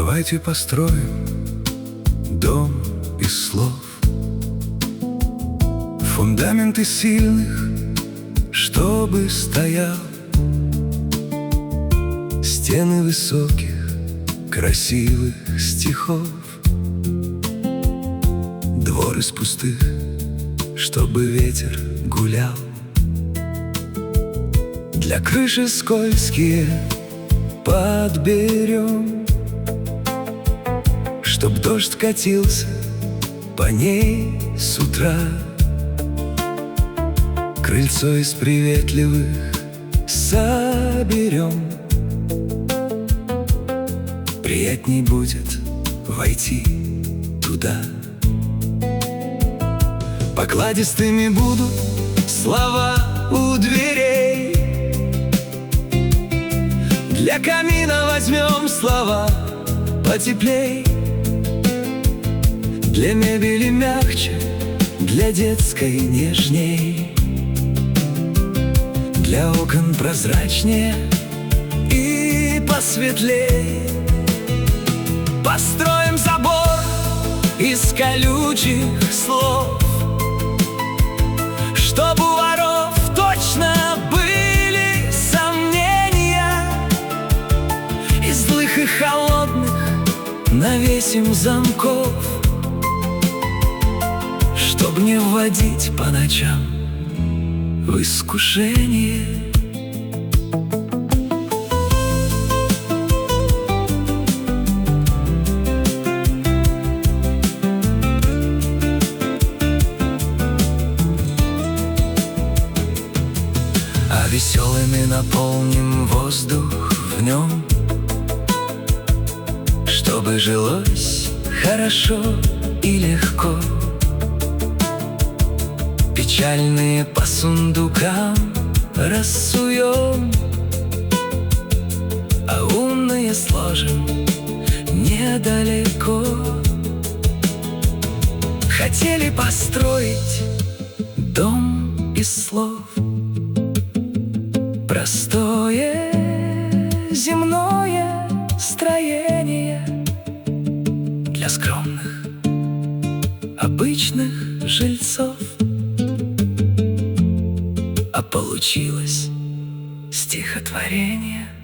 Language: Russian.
Давайте построим дом из слов, фундаменты сильных, чтобы стоял, стены высоких, красивых стихов, двор из пустых, чтобы ветер гулял. Для крыши скользкие подберем, чтоб дождь катился по ней с утра. Крыльцо из приветливых соберем, приятней будет войти туда. Покладистыми будут слова у дверей, для камина возьмем слова потеплей, для мебели мягче, для детской нежней, для окон прозрачнее и посветлей. Построим забор из колючих слов, чтобы у воров точно были сомнения, и злых и холодных навесим замков, чтоб не вводить по ночам в искушение. А веселыми наполним воздух в нем, чтобы жилось хорошо и легко. Печальные по сундукам рассуем, а умные сложим недалеко. Хотели построить дом из слов, простое земное строение для скромных, обычных жильцов. А получилось стихотворение.